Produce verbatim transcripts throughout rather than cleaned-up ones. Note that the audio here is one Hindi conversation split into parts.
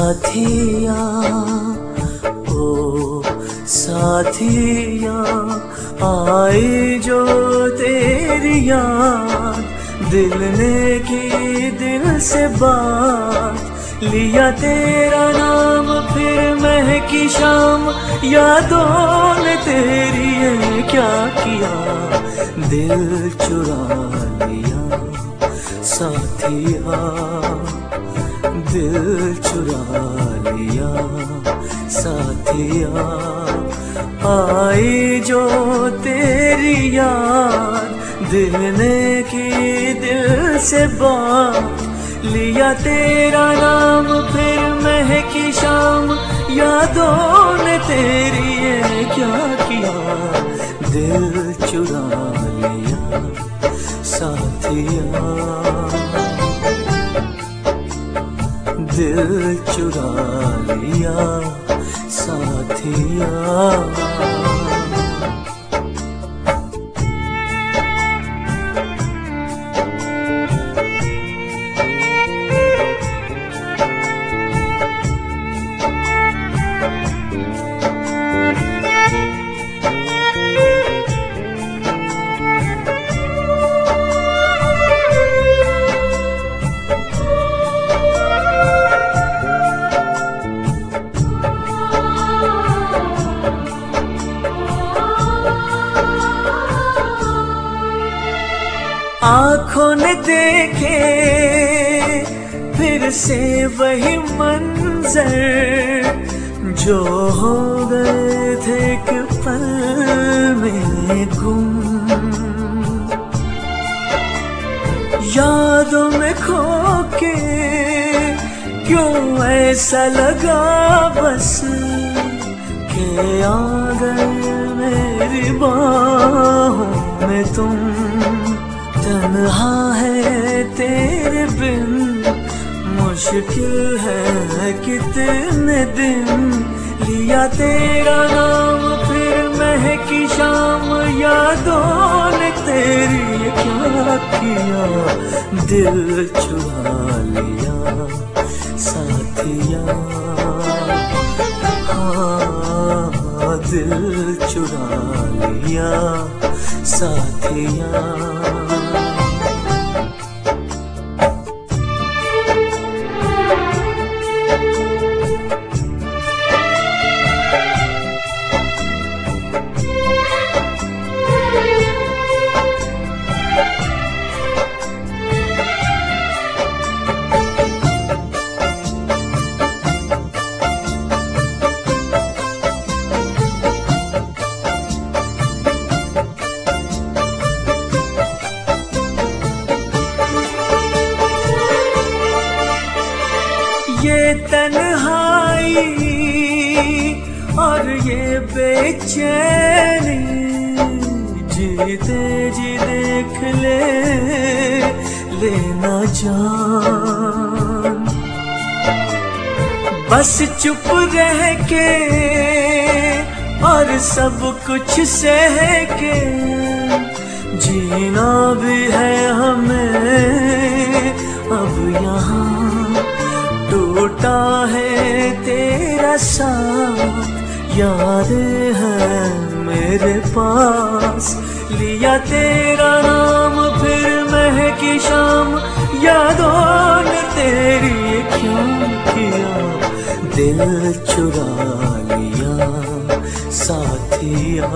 साथिया ओ साथिया, आई जो तेरी याद, दिल ने की दिल से बात, लिया तेरा नाम फिर महकी शाम, यादों ने तेरी ये क्या किया, दिल चुरा लिया साथिया, दिल चुरा लिया साथिया, आई जो तेरी याद, दिल ने की दिल से बात, लिया तेरा नाम फिर महकी शाम, यादों ने तेरी ये क्या किया, दिल चुरा लिया साथिया, दिल चुरा लिया साथिया। आँखों ने देखे फिर से वही मंजर, जो हो गए थे एक पल में गुम, यादों में खो के क्यों ऐसा लगा बस, के आ गए मेरी बाहों में तुम, तन्हा है तेरे बिन, मुश्किल है कितने दिन, लिया तेरा नाम फिर महकी शाम, यादों ने तेरी क्या किया, दिल चुरा लिया साथिया, हाँ दिल चुरा लिया साथिया। ये तन्हाई और ये बेचैनी, जीते जी देख ले लेना जान, बस चुप रह के और सब कुछ सह के, जीना भी है हमें अब यहाँ, टूटा है तेरा साथ, याद है मेरे पास, लिया तेरा नाम फिर महकी शाम, यादों ने तेरी क्या किया, दिल चुरा लिया साथिया,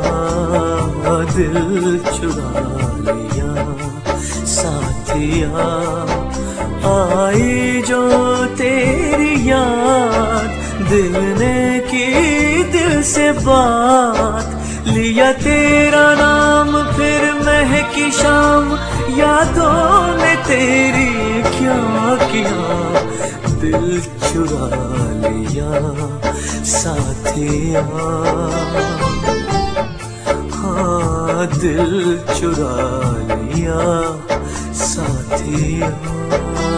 दिल चुरा लिया साथिया, आई जो तेरी याद, दिल ने की दिल से बात, लिया तेरा नाम फिर महकी शाम, यादों ने तेरी क्या किया, दिल चुरा लिया साथिया, हाँ दिल चुरा लिया साथिया।